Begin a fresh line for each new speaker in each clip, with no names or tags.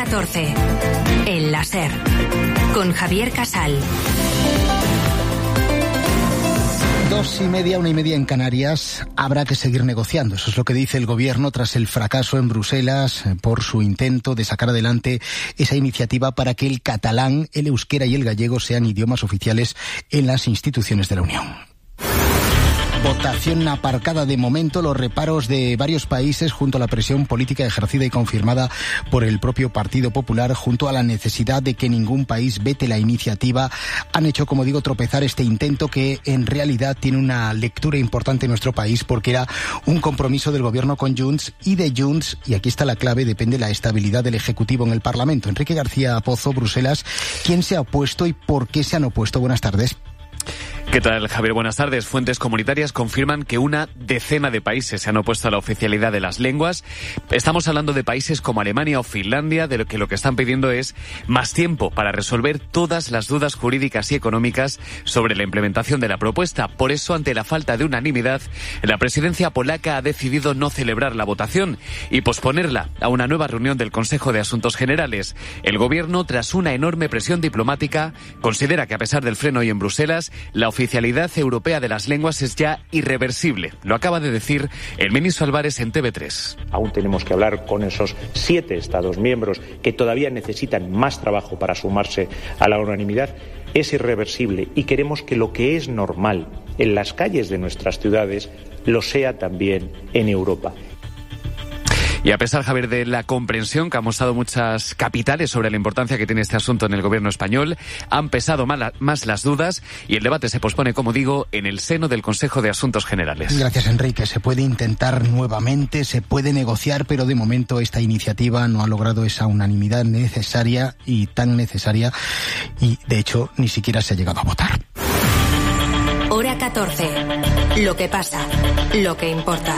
14. El láser. Con Javier Casal.
2:30, 1:30 en Canarias. Habrá que seguir negociando. Eso es lo que dice el gobierno tras el fracaso en Bruselas por su intento de sacar adelante esa iniciativa para que el catalán, el euskera y el gallego sean idiomas oficiales en las instituciones de la Unión. Votación aparcada de momento, los reparos de varios países junto a la presión política ejercida y confirmada por el propio Partido Popular, junto a la necesidad de que ningún país vete la iniciativa, han hecho, como digo, tropezar este intento que en realidad tiene una lectura importante en nuestro país porque era un compromiso del gobierno con Junts y de Junts, y aquí está la clave, depende la estabilidad del Ejecutivo en el Parlamento. Enrique García Pozo, Bruselas, ¿quién se ha opuesto y por qué se han opuesto? Buenas tardes.
¿Qué tal, Javier? Buenas tardes. Fuentes comunitarias confirman que una decena de países se han opuesto a la oficialidad de las lenguas. Estamos hablando de países como Alemania o Finlandia, de lo que están pidiendo es más tiempo para resolver todas las dudas jurídicas y económicas sobre la implementación de la propuesta. Por eso, ante la falta de unanimidad, la presidencia polaca ha decidido no celebrar la votación y posponerla a una nueva reunión del Consejo de Asuntos Generales. El gobierno, tras una enorme presión diplomática, considera que a pesar del freno hoy en Bruselas, la oficialidad europea de las lenguas es ya irreversible. Lo acaba de decir el ministro Álvarez en TV3.
Aún tenemos que hablar con esos 7 Estados miembros que todavía necesitan más trabajo para sumarse a la unanimidad. Es irreversible y queremos que lo que es normal en las calles de nuestras ciudades lo sea también en Europa.
Y a pesar, Javier, de la comprensión que han mostrado muchas capitales sobre la importancia que tiene este asunto en el gobierno español, han pesado más las dudas y el debate se pospone, como digo, en el seno del Consejo de Asuntos Generales.
Gracias, Enrique. Se puede intentar nuevamente, se puede negociar, pero de momento esta iniciativa no ha logrado esa unanimidad necesaria y tan necesaria y, de hecho, ni siquiera se ha llegado a votar.
Hora 14. Lo que pasa, lo que importa.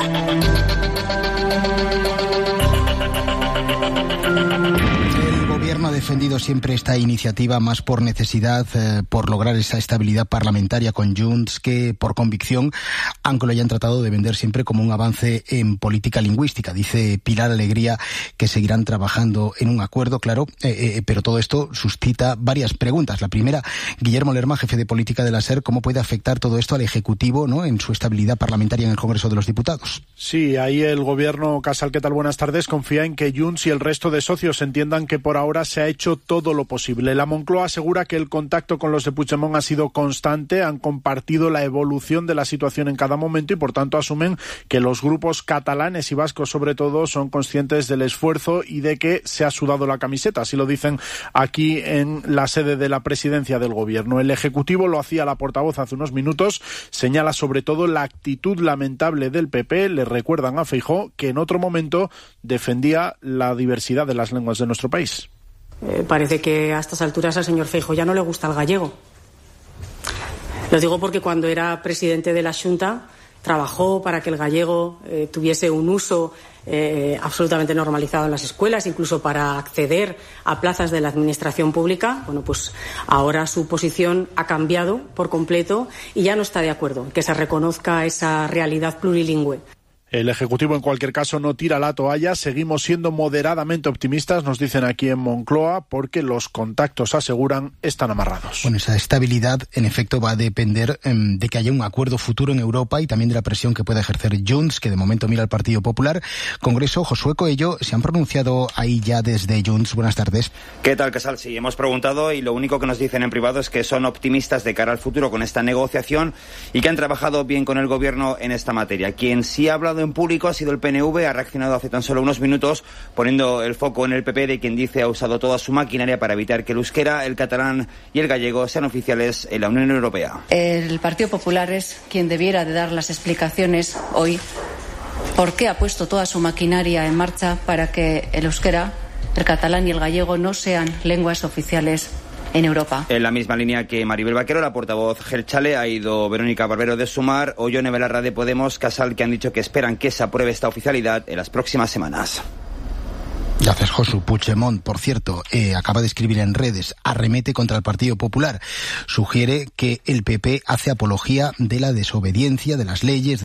El gobierno ha defendido siempre esta iniciativa más por necesidad, por lograr esa estabilidad parlamentaria con Junts, que por convicción, aunque lo hayan tratado de vender siempre como un avance en política lingüística. Dice Pilar Alegría que seguirán trabajando en un acuerdo, claro, pero todo esto suscita varias preguntas. La primera, Guillermo Lerma, jefe de política de la SER, ¿cómo puede afectar todo esto al Ejecutivo, ¿no?, en su estabilidad parlamentaria en el Congreso de los Diputados?
Sí, ahí el gobierno, Casal, ¿qué tal? Buenas tardes. Confía en que Junts y el resto de socios entiendan que por ahora se ha hecho todo lo posible. La Moncloa asegura que el contacto con los de Puigdemont ha sido constante, han compartido la evolución de la situación en cada momento y por tanto asumen que los grupos catalanes y vascos sobre todo son conscientes del esfuerzo y de que se ha sudado la camiseta. Así lo dicen aquí en la sede de la presidencia del gobierno. El Ejecutivo, lo hacía la portavoz hace unos minutos, señala sobre todo la actitud lamentable del PP. Le recuerdan a Feijóo que en otro momento defendía la diversidad de las lenguas de nuestro país.
Parece que a estas alturas al señor Feijóo ya no le gusta el gallego. Lo digo porque cuando era presidente de la Xunta trabajó para que el gallego tuviese un uso absolutamente normalizado en las escuelas, incluso para acceder a plazas de la administración pública. Bueno, pues ahora su posición ha cambiado por completo y ya no está de acuerdo en que se reconozca esa realidad plurilingüe.
El Ejecutivo, en cualquier caso, no tira la toalla. Seguimos siendo moderadamente optimistas, nos dicen aquí en Moncloa, porque los contactos, aseguran, están amarrados.
Bueno, esa estabilidad, en efecto, va a depender de que haya un acuerdo futuro en Europa y también de la presión que pueda ejercer Junts, que de momento mira al Partido Popular. Congreso, Josué Coello, se han pronunciado ahí ya desde Junts. Buenas tardes.
¿Qué tal, Casal? Sí, hemos preguntado y lo único que nos dicen en privado es que son optimistas de cara al futuro con esta negociación y que han trabajado bien con el Gobierno en esta materia. Quien sí ha hablado en público ha sido el PNV, ha reaccionado hace tan solo unos minutos poniendo el foco en el PP, de quien dice ha usado toda su maquinaria para evitar que el euskera, el catalán y el gallego sean oficiales en la Unión Europea.
El Partido Popular es quien debiera de dar las explicaciones hoy por qué ha puesto toda su maquinaria en marcha para que el euskera, el catalán y el gallego no sean lenguas oficiales en Europa.
En la misma línea que Maribel Vaquero, la portavoz Jeltzale, ha ido Verónica Barbero de Sumar o Yone Belarra de Podemos, Casal, que han dicho que esperan que se apruebe esta oficialidad en las próximas semanas.
Gracias, Josu. Puigdemont, por cierto, acaba de escribir en redes, arremete contra el Partido Popular. Sugiere que el PP hace apología de la desobediencia de las leyes,